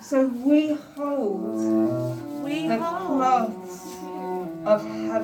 So we hold the cloths of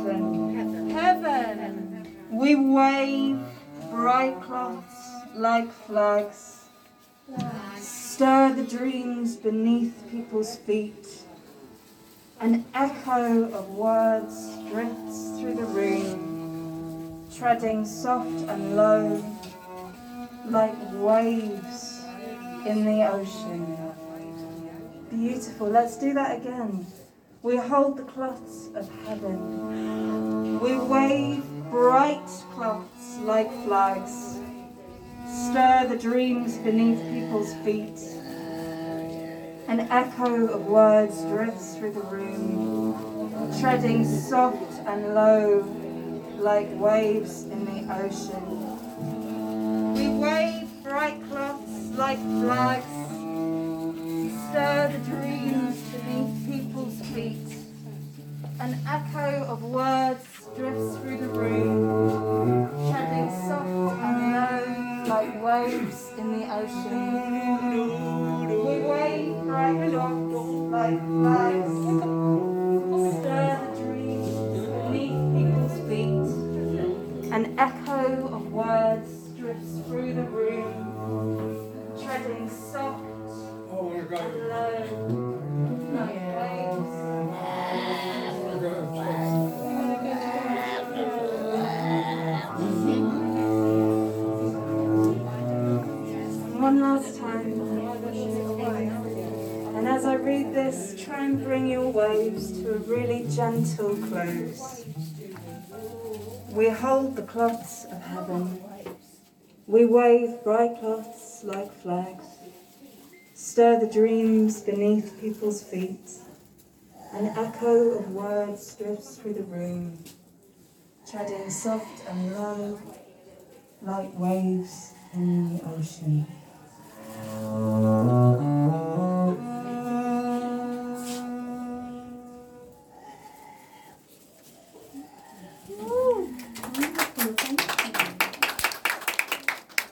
heaven. We wave bright cloths like flags. Stir the dreams beneath people's feet. An echo of words drifts through the room, treading soft and low like waves in the ocean. Beautiful. Let's do that again. We hold the cloths of heaven. We wave bright cloths like flags. Stir the dreams beneath people's feet. An echo of words drifts through the room, treading soft and low like waves in the ocean. We wave bright cloths like flags. Stir the dreams beneath people's feet. An echo of words drifts through the room, treading soft and low like waves in the ocean. We wave bright cloths like flags. Stir the dreams beneath people's feet. An echo of words drifts through the room, treading soft and low like waves. One last time. And as I read this, try and bring your waves to a really gentle close. We hold the cloths of heaven. We wave bright cloths like flags. Stir the dreams beneath people's feet. An echo of words drifts through the room, treading soft and low like waves in the ocean.